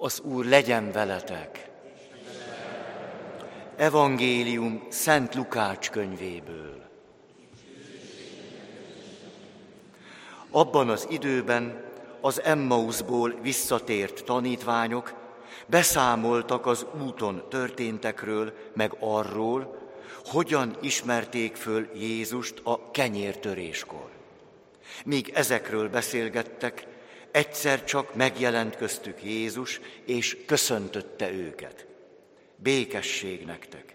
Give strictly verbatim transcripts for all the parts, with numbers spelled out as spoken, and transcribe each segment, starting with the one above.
Az Úr legyen veletek. Evangélium Szent Lukács könyvéből. Abban az időben az Emmauszból visszatért tanítványok beszámoltak az úton történtekről, meg arról, hogyan ismerték föl Jézust a kenyértöréskor. Míg ezekről beszélgettek, egyszer csak megjelent köztük Jézus, és köszöntötte őket. Békesség nektek!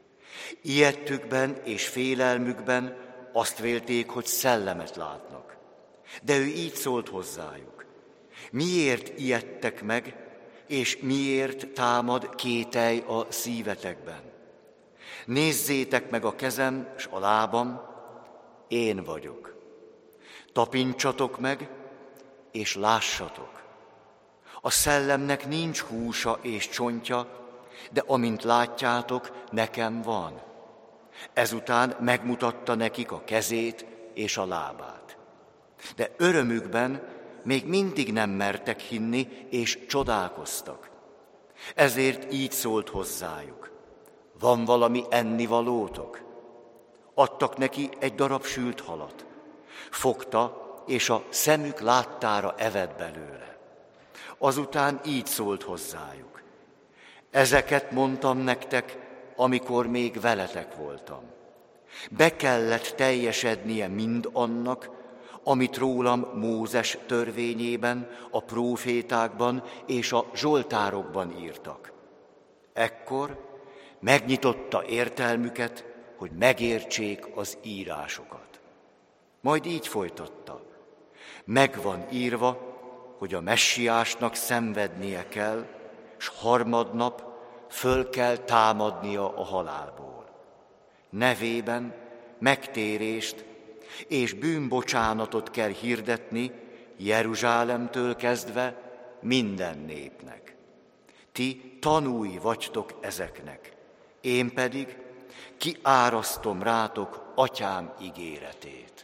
Ijedtükben és félelmükben azt vélték, hogy szellemet látnak. De ő így szólt hozzájuk. Miért ijedtek meg, és miért támad kételj a szívetekben? Nézzétek meg a kezem és a lábam, én vagyok. Tapincsatok meg, és lássatok. A szellemnek nincs húsa és csontja, de amint látjátok, nekem van. Ezután megmutatta nekik a kezét és a lábát. De örömükben még mindig nem mertek hinni, és csodálkoztak. Ezért így szólt hozzájuk. Van valami ennivalótok? Adtak neki egy darab sült halat. Fogta, és a szemük láttára evett belőle. Azután így szólt hozzájuk. Ezeket mondtam nektek, amikor még veletek voltam. Be kellett teljesednie mind annak, amit rólam Mózes törvényében, a prófétákban és a zsoltárokban írtak. Ekkor megnyitotta értelmüket, hogy megértsék az írásokat. Majd így folytatta. Megvan írva, hogy a messiásnak szenvednie kell, s harmadnap föl kell támadnia a halálból. Nevében megtérést és bűnbocsánatot kell hirdetni Jeruzsálemtől kezdve minden népnek. Ti tanúi vagytok ezeknek, én pedig kiárasztom rátok atyám ígéretét.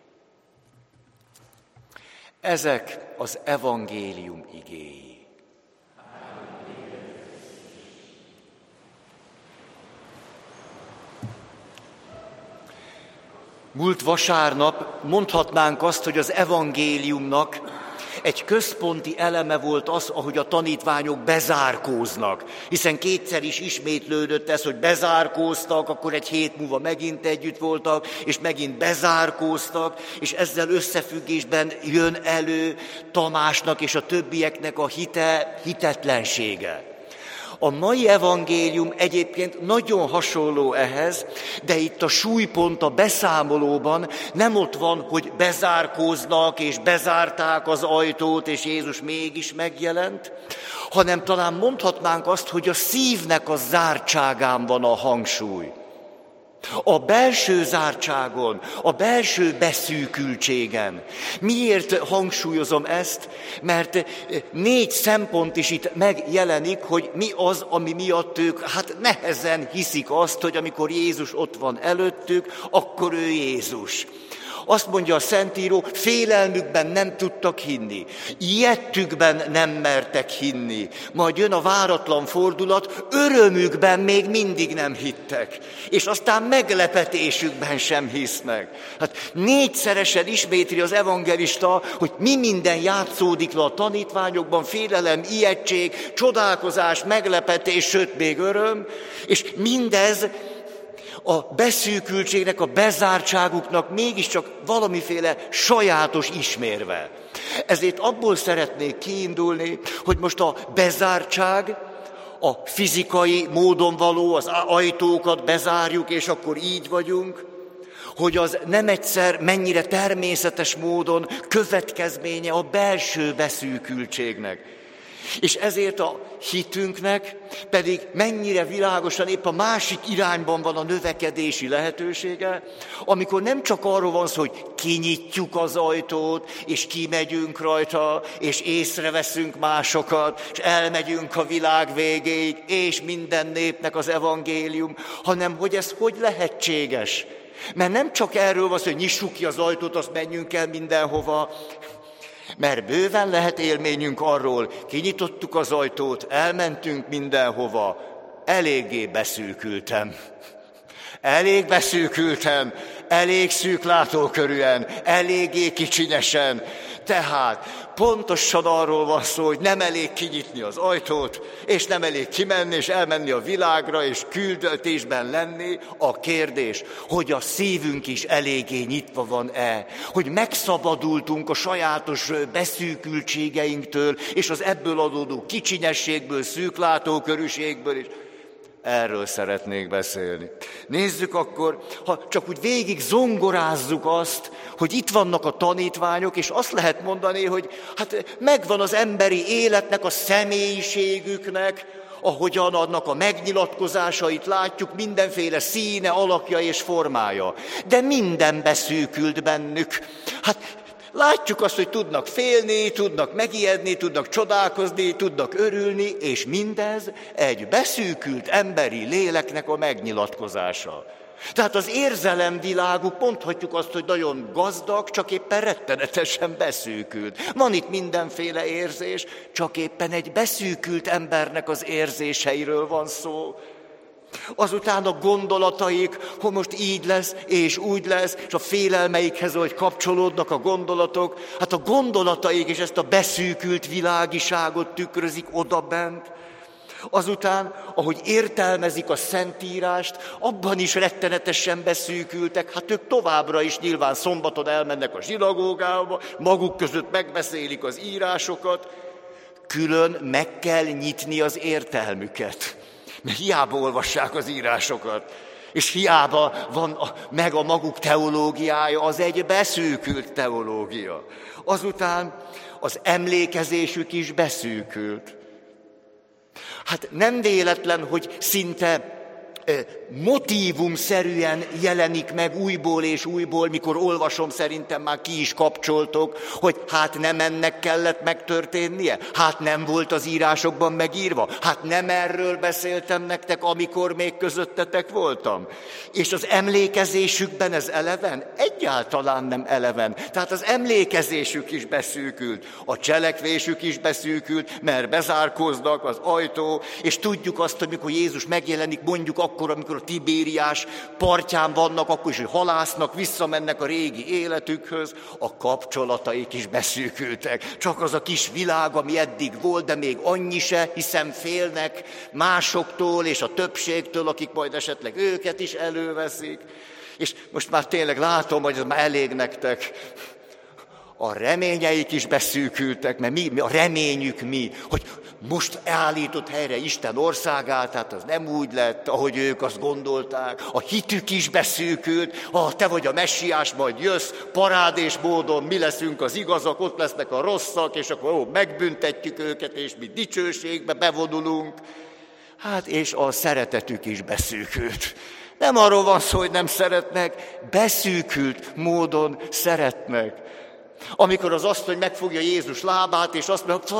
Ezek az evangélium igéi. Múlt vasárnap mondhatnánk azt, hogy az evangéliumnak egy központi eleme volt az, ahogy a tanítványok bezárkóznak. Hiszen kétszer is ismétlődött ez, hogy bezárkóztak, akkor egy hét múlva megint együtt voltak, és megint bezárkóztak, és ezzel összefüggésben jön elő Tamásnak és a többieknek a hite, hitetlensége. A mai evangélium egyébként nagyon hasonló ehhez, de itt a súlypont a beszámolóban nem ott van, hogy bezárkóznak és bezárták az ajtót, és Jézus mégis megjelent, hanem talán mondhatnánk azt, hogy a szívnek a zártságán van a hangsúly. A belső zártságon, a belső beszűkültségen. Miért hangsúlyozom ezt? Mert négy szempont is itt megjelenik, hogy mi az, ami miatt ők hát nehezen hiszik azt, hogy amikor Jézus ott van előttük, akkor ő Jézus. Azt mondja a Szentíró, félelmükben nem tudtak hinni, ijedtükben nem mertek hinni, majd jön a váratlan fordulat, örömükben még mindig nem hittek, és aztán meglepetésükben sem hisznek. Hát négyszeresen ismétli az evangelista, hogy mi minden játszódik le a tanítványokban, félelem, ijegység, csodálkozás, meglepetés, sőt még öröm, és mindez a beszűkültségnek, a bezártságuknak mégiscsak valamiféle sajátos ismérve. Ezért abból szeretnék kiindulni, hogy most a bezártság, a fizikai módon való, az ajtókat bezárjuk, és akkor így vagyunk, hogy az nem egyszer mennyire természetes módon következménye a belső beszűkültségnek. És ezért a hitünknek pedig mennyire világosan épp a másik irányban van a növekedési lehetősége, amikor nem csak arról van szó, hogy kinyitjuk az ajtót, és kimegyünk rajta, és észreveszünk másokat, és elmegyünk a világ végéig, és minden népnek az evangélium, hanem hogy ez hogy lehetséges. Mert nem csak erről van szó, hogy nyissuk ki az ajtót, azt menjünk el mindenhova. Mert bőven lehet élményünk arról, kinyitottuk az ajtót, elmentünk mindenhova, eléggé beszűkültem. Elég beszűkültem, elég szűk látókörűen, eléggé kicsinyesen. Tehát pontosan arról van szó, hogy nem elég kinyitni az ajtót, és nem elég kimenni, és elmenni a világra, és küldetésben lenni. A kérdés, hogy a szívünk is eléggé nyitva van-e, hogy megszabadultunk a sajátos beszűkültségeinktől, és az ebből adódó kicsinyességből, szűk látókörűségből is. Erről szeretnék beszélni. Nézzük akkor, ha csak úgy végig zongorázzuk azt, hogy itt vannak a tanítványok, és azt lehet mondani, hogy hát megvan az emberi életnek, a személyiségüknek, ahogyan annak a megnyilatkozásait látjuk, mindenféle színe, alakja és formája. De minden beszűkült bennük. Hát látjuk azt, hogy tudnak félni, tudnak megijedni, tudnak csodálkozni, tudnak örülni, és mindez egy beszűkült emberi léleknek a megnyilatkozása. Tehát az érzelemviláguk, mondhatjuk azt, hogy nagyon gazdag, csak éppen rettenetesen beszűkült. Van itt mindenféle érzés, csak éppen egy beszűkült embernek az érzéseiről van szó. Azután a gondolataik, hogy most így lesz, és úgy lesz, és a félelmeikhez, hogy kapcsolódnak a gondolatok, hát a gondolataik is ezt a beszűkült világiságot tükrözik odabent. Azután, ahogy értelmezik a Szentírást, abban is rettenetesen beszűkültek, hát ők továbbra is nyilván szombaton elmennek a zsinagógába, maguk között megbeszélik az írásokat, külön meg kell nyitni az értelmüket. Mert hiába olvassák az írásokat, és hiába van a, meg a maguk teológiája, az egy beszűkült teológia. Azután az emlékezésük is beszűkült. Hát nem véletlen, hogy szinte motívumszerűen jelenik meg újból és újból, mikor olvasom, szerintem már ki is kapcsoltok, hogy hát nem ennek kellett megtörténnie, hát nem volt az írásokban megírva, hát nem erről beszéltem nektek, amikor még közöttetek voltam. És az emlékezésükben ez eleven? Egyáltalán nem eleven. Tehát az emlékezésük is beszűkült, a cselekvésük is beszűkült, mert bezárkóznak az ajtó, és tudjuk azt, hogy mikor Jézus megjelenik, mondjuk akkor, amikor a Tibériás partján vannak, akkor is, hogy halásznak, visszamennek a régi életükhöz, a kapcsolataik is beszűkültek. Csak az a kis világ, ami eddig volt, de még annyi se, hiszen félnek másoktól és a többségtől, akik majd esetleg őket is előveszik. És most már tényleg látom, hogy ez már elég nektek. A reményeik is beszűkültek, mert mi, mi a reményük mi, hogy most állított helyre Isten országát, tehát az nem úgy lett, ahogy ők azt gondolták. A hitük is beszűkült, ha te vagy a messiás, majd jössz, parádés módon mi leszünk az igazak, ott lesznek a rosszak, és akkor ó, megbüntetjük őket, és mi dicsőségbe bevonulunk. Hát és a szeretetük is beszűkült. Nem arról van szó, hogy nem szeretnek, beszűkült módon szeretnek. Amikor az asszony megfogja Jézus lábát, és azt mondja,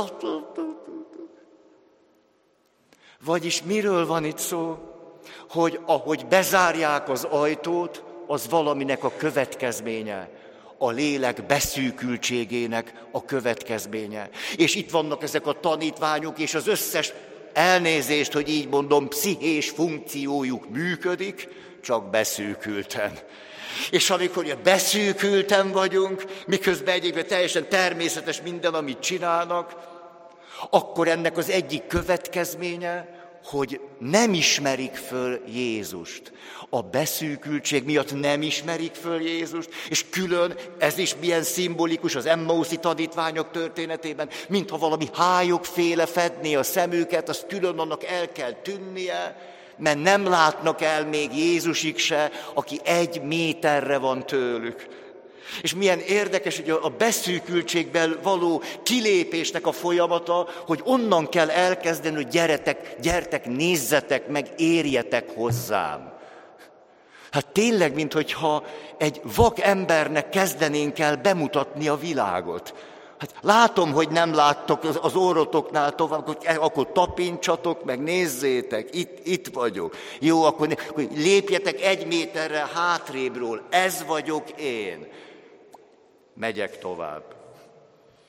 vagyis miről van itt szó? Hogy ahogy bezárják az ajtót, az valaminek a következménye, a lélek beszűkültségének a következménye. És itt vannak ezek a tanítványok, és az összes elnézést, hogy így mondom, pszichés funkciójuk működik, csak beszűkülten. És amikor beszűkülten vagyunk, miközben egyébként teljesen természetes minden, amit csinálnak, akkor ennek az egyik következménye, hogy nem ismerik föl Jézust. A beszűkültség miatt nem ismerik föl Jézust, és külön, ez is milyen szimbolikus az Emmauszi tanítványok történetében, mintha valami hályogféle fedné a szemüket, azt külön annak el kell tűnnie, mert nem látnak el még Jézusig se, aki egy méterre van tőlük. És milyen érdekes, hogy a beszűkültségből való kilépésnek a folyamata, hogy onnan kell elkezdeni, hogy gyertek, gyertek, nézzetek meg, érjetek hozzám. Hát tényleg, minthogyha egy vak embernek kezdenénk el bemutatni a világot. Hát látom, hogy nem láttok az orrotoknál tovább, akkor tapintsatok, meg nézzétek, itt, itt vagyok. Jó, akkor, akkor lépjetek egy méterre hátrébről, ez vagyok én. Megyek tovább.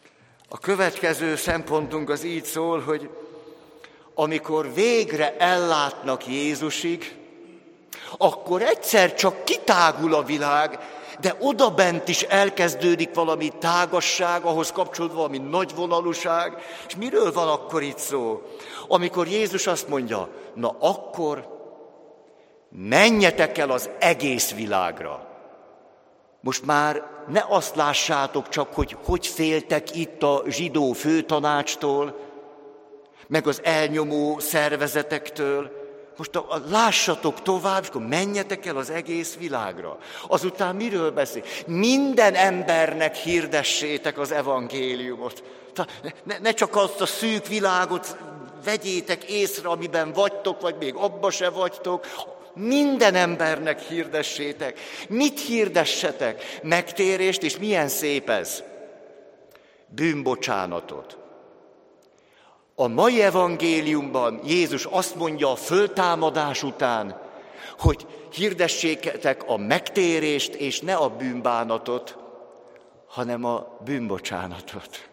A következő szempontunk az így szól, hogy amikor végre ellátnak Jézusig, akkor egyszer csak kitágul a világ, de odabent is elkezdődik valami tágasság, ahhoz kapcsolódva valami nagyvonalúság. És miről van akkor itt szó? Amikor Jézus azt mondja, na akkor menjetek el az egész világra. Most már ne azt lássátok csak, hogy hogy féltek itt a zsidó főtanácstól, meg az elnyomó szervezetektől. Most a, a, lássatok tovább, és akkor menjetek el az egész világra. Azután miről beszél? Minden embernek hirdessétek az evangéliumot. Ne, ne csak azt a szűk világot vegyétek észre, amiben vagytok, vagy még abba se vagytok. Minden embernek hirdessétek. Mit hirdessetek? Megtérést, és milyen szép ez? Bűnbocsánatot. A mai evangéliumban Jézus azt mondja a föltámadás után, hogy hirdessétek a megtérést, és ne a bűnbánatot, hanem a bűnbocsánatot.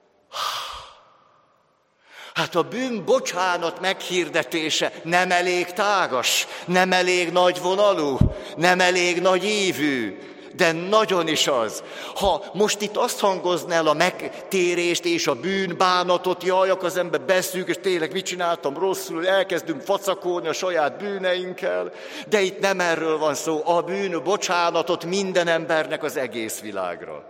Hát a bűnbocsánat meghirdetése nem elég tágas, nem elég nagyvonalú, nem elég nagyívű, de nagyon is az. Ha most itt azt hangozna el a megtérést és a bűnbánatot, jaj, akkor az ember beszűk, és tényleg mit csináltam rosszul, elkezdünk facakolni a saját bűneinkkel, de itt nem erről van szó, a bűnbocsánatot minden embernek az egész világra.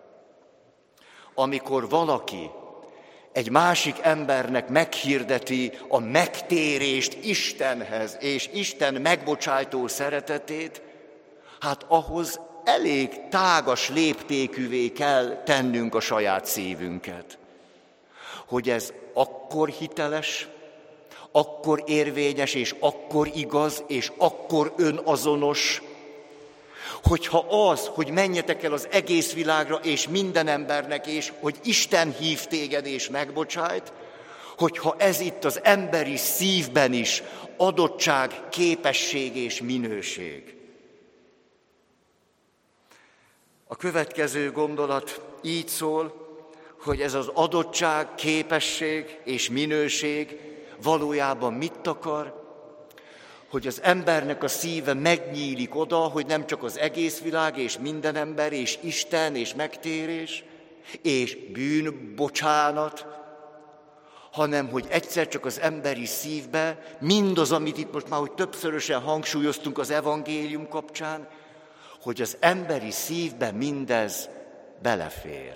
Amikor valaki egy másik embernek meghirdeti a megtérést Istenhez, és Isten megbocsájtó szeretetét, hát ahhoz elég tágas léptékűvé kell tennünk a saját szívünket. Hogy ez akkor hiteles, akkor érvényes, és akkor igaz, és akkor önazonos, hogyha az, hogy menjetek el az egész világra, és minden embernek, és hogy Isten hív téged, és megbocsájt, hogyha ez itt az emberi szívben is adottság, képesség és minőség. A következő gondolat így szól, hogy ez az adottság, képesség és minőség valójában mit akar? Hogy az embernek a szíve megnyílik oda, hogy nem csak az egész világ és minden ember, és Isten, és megtérés, és bűnbocsánat, hanem hogy egyszer csak az emberi szívbe mindaz, amit itt most már hogy többszörösen hangsúlyoztunk az evangélium kapcsán, hogy az emberi szívbe mindez belefér.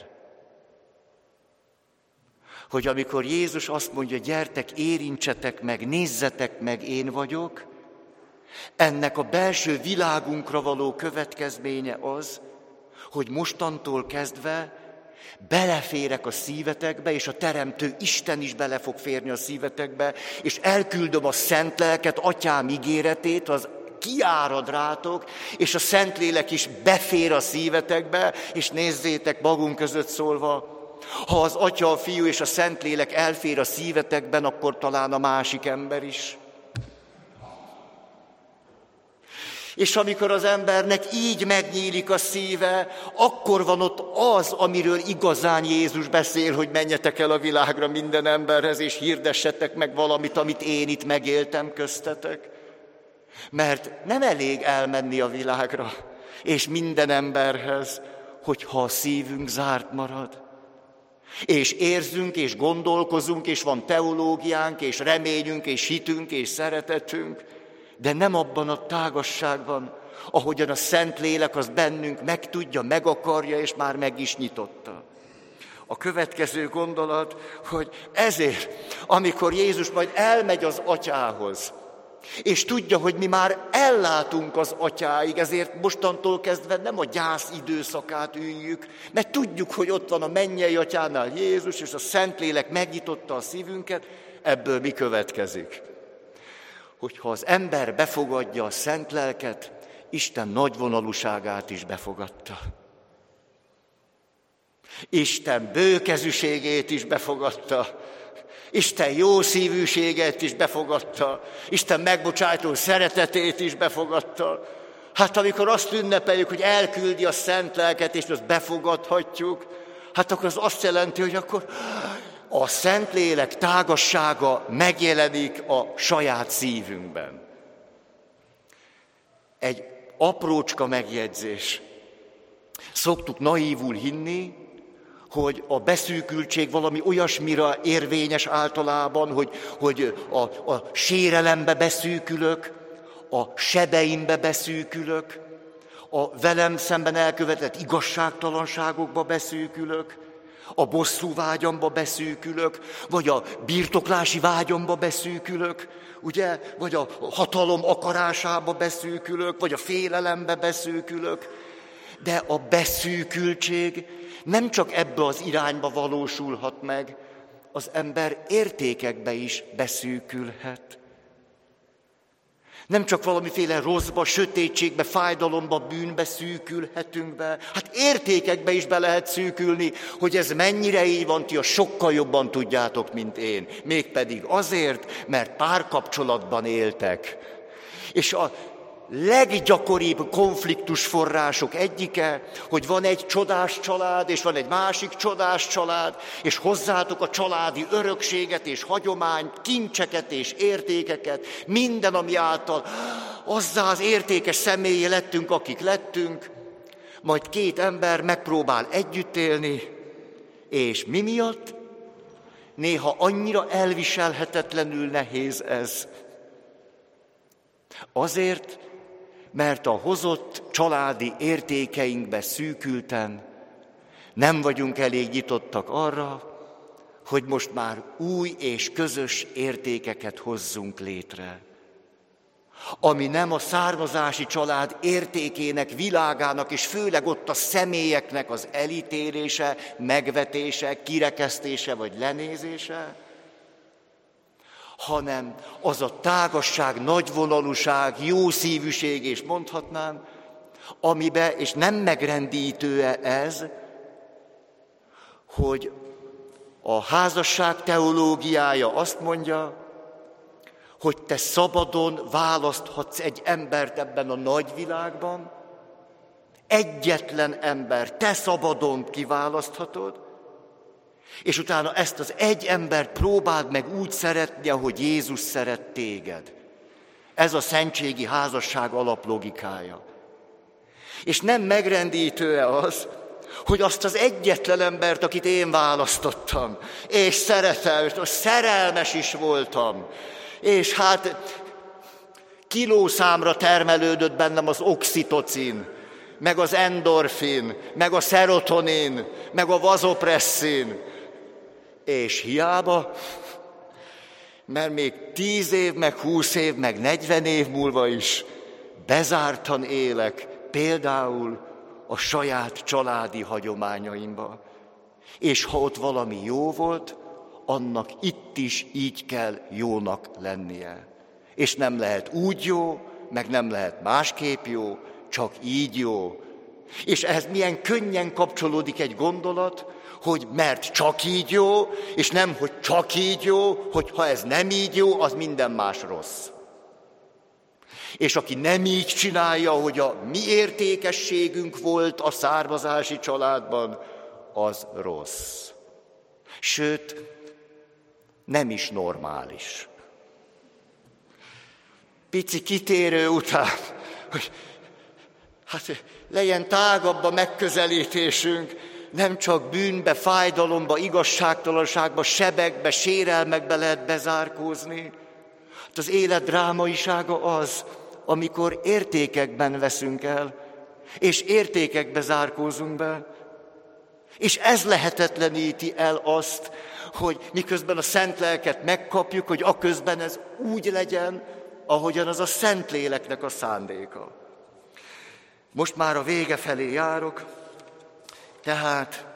Hogy amikor Jézus azt mondja, gyertek, érintsetek meg, nézzetek meg, én vagyok, ennek a belső világunkra való következménye az, hogy mostantól kezdve beleférek a szívetekbe, és a Teremtő Isten is bele fog férni a szívetekbe, és elküldöm a Szent Lelket, Atyám ígéretét, az kiárad rátok, és a Szentlélek is befér a szívetekbe, és nézzétek magunk között szólva, ha az Atya, a Fiú és a Szentlélek elfér a szívetekben, akkor talán a másik ember is. És amikor az embernek így megnyílik a szíve, akkor van ott az, amiről igazán Jézus beszél, hogy menjetek el a világra minden emberhez, és hirdessetek meg valamit, amit én itt megéltem köztetek. Mert nem elég elmenni a világra, és minden emberhez, hogyha a szívünk zárt marad. És érzünk, és gondolkozunk, és van teológiánk, és reményünk, és hitünk, és szeretetünk, de nem abban a tágasságban, ahogyan a Szentlélek az bennünk megtudja, meg akarja, és már meg is nyitotta. A következő gondolat, hogy ezért, amikor Jézus majd elmegy az Atyához, és tudja, hogy mi már ellátunk az Atyáig, ezért mostantól kezdve nem a gyász időszakát üljük, mert tudjuk, hogy ott van a mennyei Atyánál Jézus, és a Szentlélek megnyitotta a szívünket, ebből mi következik? Hogyha az ember befogadja a Szent Lelket, Isten nagyvonalúságát is befogadta. Isten bőkezűségét is befogadta. Isten jó szívűséget is befogadta. Isten megbocsájtó szeretetét is befogadta. Hát amikor azt ünnepeljük, hogy elküldi a Szent Lelket, és azt befogadhatjuk, Hát akkor az azt jelenti, hogy akkor a Szentlélek tágassága megjelenik a saját szívünkben. Egy aprócska megjegyzés. Szoktuk naívul hinni, hogy a beszűkültség valami olyasmira érvényes általában, hogy, hogy a, a sérelembe beszűkülök, a sebeimbe beszűkülök, a velem szemben elkövetett igazságtalanságokba beszűkülök, a bosszúvágyamba beszűkülök, vagy a birtoklási vágyamba beszűkülök, ugye? Vagy a hatalom akarásába beszűkülök, vagy a félelembe beszűkülök. De a beszűkültség nem csak ebbe az irányba valósulhat meg, az ember értékekbe is beszűkülhet. Nem csak valamiféle rosszba, sötétségbe, fájdalomba, bűnbe szűkülhetünk be. Hát értékekbe is be lehet szűkülni, hogy ez mennyire így van, ti a sokkal jobban tudjátok, mint én. Mégpedig azért, mert párkapcsolatban éltek. És a leggyakoribb konfliktus források egyike, hogy van egy csodás család, és van egy másik csodás család, és hozzátok a családi örökséget és hagyományt, kincseket és értékeket, minden, ami által azzá az értékes személyé lettünk, akik lettünk, majd két ember megpróbál együtt élni, és mi miatt? Néha annyira elviselhetetlenül nehéz ez. Azért, mert a hozott családi értékeinkbe szűkülten nem vagyunk elég nyitottak arra, hogy most már új és közös értékeket hozzunk létre. Ami nem a származási család értékének, világának, és főleg ott a személyeknek az elítélése, megvetése, kirekesztése vagy lenézése, hanem az a tágasság, nagyvonalúság, jószívűség, és mondhatnám, amibe, és nem megrendítő-e ez, hogy a házasság teológiája azt mondja, hogy te szabadon választhatsz egy embert ebben a nagyvilágban, egyetlen ember, te szabadon kiválaszthatod, és utána ezt az egy embert próbáld meg úgy szeretni, ahogy Jézus szeret téged. Ez a szentségi házasság alaplogikája. És nem megrendítő-e az, hogy azt az egyetlen embert, akit én választottam, és szeretem, és szerelmes is voltam, és hát kilószámra termelődött bennem az oxitocin, meg az endorfin, meg a szerotonin, meg a vazopresszin, és hiába, mert még tíz év, meg húsz év, meg negyven év múlva is bezártan élek, például a saját családi hagyományaimba. És ha ott valami jó volt, annak itt is így kell jónak lennie. És nem lehet úgy jó, meg nem lehet másképp jó, csak így jó. És ehhez milyen könnyen kapcsolódik egy gondolat, hogy mert csak így jó, és nem, hogy csak így jó, hogy ha ez nem így jó, az minden más rossz. És aki nem így csinálja, hogy a mi értékességünk volt a származási családban, az rossz. Sőt, nem is normális. Pici kitérő után, hogy hát legyen tágabb a megközelítésünk, nem csak bűnbe, fájdalomba, igazságtalanságba, sebekbe, sérelmekbe lehet bezárkózni. Hát az élet drámaisága az, amikor értékekben veszünk el, és értékekbe zárkózunk be. És ez lehetetleníti el azt, hogy miközben a szent lelket megkapjuk, hogy aközben ez úgy legyen, ahogyan az a Szentléleknek a szándéka. Most már a vége felé járok, tehát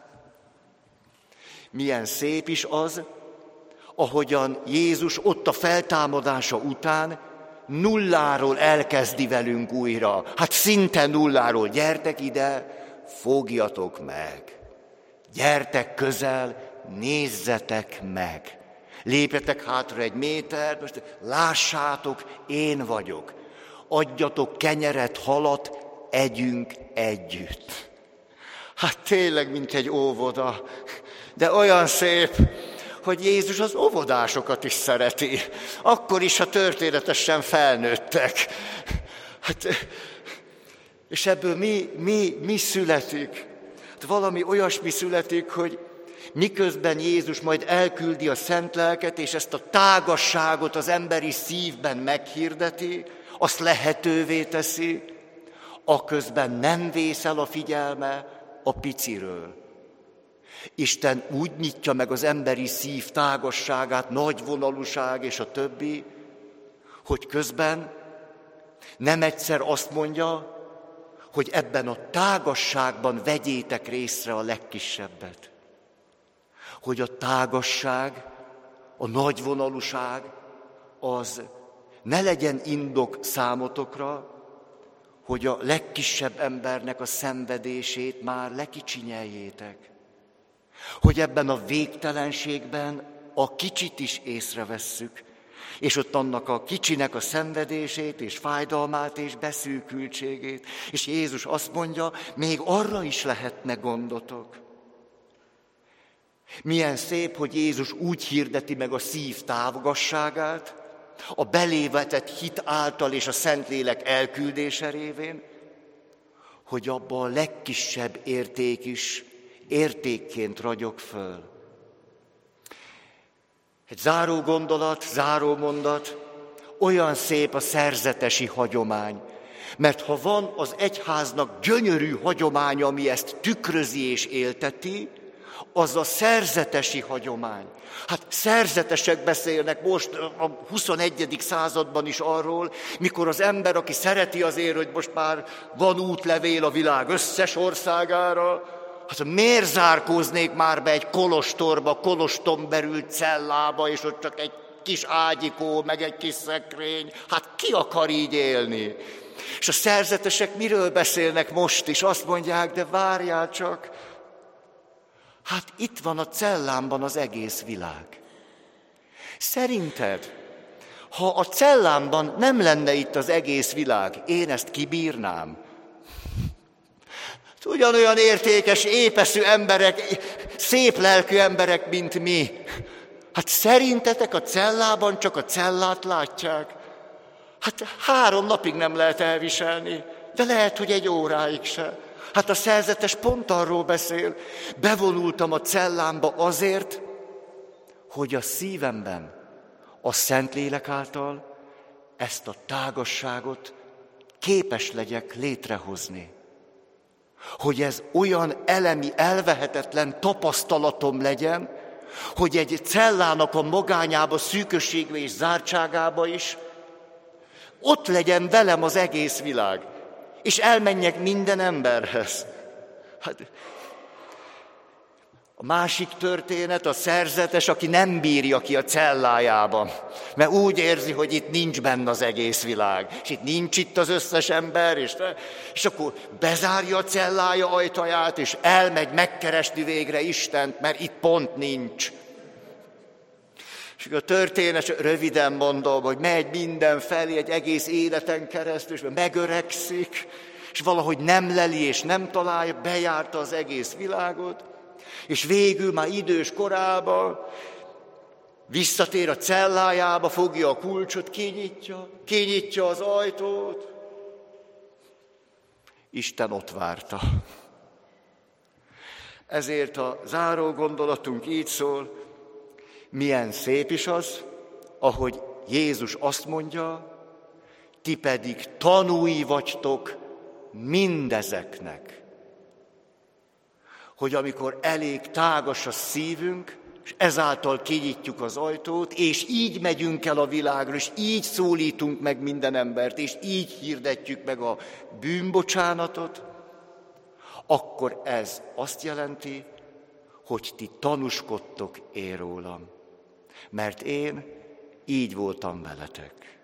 milyen szép is az, ahogyan Jézus ott a feltámadása után nulláról elkezdi velünk újra. Hát szinte nulláról. Gyertek ide, fogjatok meg. Gyertek közel, nézzetek meg. Lépjetek hátra egy métert, most lássátok, én vagyok. Adjatok kenyeret, halat, együnk együtt. Hát tényleg, mint egy óvoda, de olyan szép, hogy Jézus az óvodásokat is szereti. Akkor is, ha történetesen felnőttek. Hát, és ebből mi, mi, mi születik? Hát valami olyasmi születik, hogy miközben Jézus majd elküldi a szent lelket, és ezt a tágasságot az emberi szívben meghirdeti, azt lehetővé teszi, aközben nem vészel a figyelme a piciről. Isten úgy nyitja meg az emberi szív tágasságát, nagyvonalúság és a többi, hogy közben nem egyszer azt mondja, hogy ebben a tágasságban vegyétek részre a legkisebbet. Hogy a tágasság, a nagyvonalúság az ne legyen indok számotokra, hogy a legkisebb embernek a szenvedését már lekicsinyeljétek. Hogy ebben a végtelenségben a kicsit is észrevesszük, és ott annak a kicsinek a szenvedését, és fájdalmát, és beszűkültségét. És Jézus azt mondja, még arra is lehetne gondotok. Milyen szép, hogy Jézus úgy hirdeti meg a szív tágasságát, a belévetett hit által és a Szentlélek elküldése révén, hogy abba a legkisebb érték is értékként ragyog föl. Egy záró gondolat, záró mondat, olyan szép a szerzetesi hagyomány, mert ha van az egyháznak gyönyörű hagyománya, ami ezt tükrözi és élteti, az a szerzetesi hagyomány. Hát szerzetesek beszélnek most a huszonegyedik században is arról, mikor az ember, aki szereti azért, hogy most már van útlevél a világ összes országára, hát miért zárkóznék már be egy kolostorba, koloston belül cellába, és ott csak egy kis ágyikó, meg egy kis szekrény, hát ki akar így élni? És a szerzetesek miről beszélnek most is? Azt mondják, de várjál csak, hát itt van a cellámban az egész világ. Szerinted, ha a cellámban nem lenne itt az egész világ, én ezt kibírnám? Ugyanolyan értékes, épeszű emberek, szép lelkű emberek, mint mi. Hát szerintetek a cellában csak a cellát látják? Hát három napig nem lehet elviselni, de lehet, hogy egy óráig se. Hát a szerzetes pont arról beszél, bevonultam a cellámba azért, hogy a szívemben a Szentlélek által ezt a tágasságot képes legyek létrehozni. Hogy ez olyan elemi, elvehetetlen tapasztalatom legyen, hogy egy cellának a magányába, szűkösségbe és zártságába is ott legyen velem az egész világ, és elmenjek minden emberhez. Hát, a másik történet, a szerzetes, aki nem bírja ki a cellájában, mert úgy érzi, hogy itt nincs benne az egész világ, és itt nincs itt az összes ember, és, és akkor bezárja a cellája ajtaját, és elmegy megkeresni végre Istent, mert itt pont nincs. És a történet, röviden mondom, hogy megy mindenfelé egy egész életen keresztül, és megöregszik, és valahogy nem leli, és nem találja, bejárta az egész világot, és végül már idős korában visszatér a cellájába, fogja a kulcsot, kinyitja, kinyitja az ajtót. Isten ott várta. Ezért a záró gondolatunk így szól, milyen szép is az, ahogy Jézus azt mondja, ti pedig tanúi vagytok mindezeknek. Hogy amikor elég tágas a szívünk, és ezáltal kinyitjuk az ajtót, és így megyünk el a világra, és így szólítunk meg minden embert, és így hirdetjük meg a bűnbocsánatot, akkor ez azt jelenti, hogy ti tanúskodtok én rólam. Mert én így voltam veletek.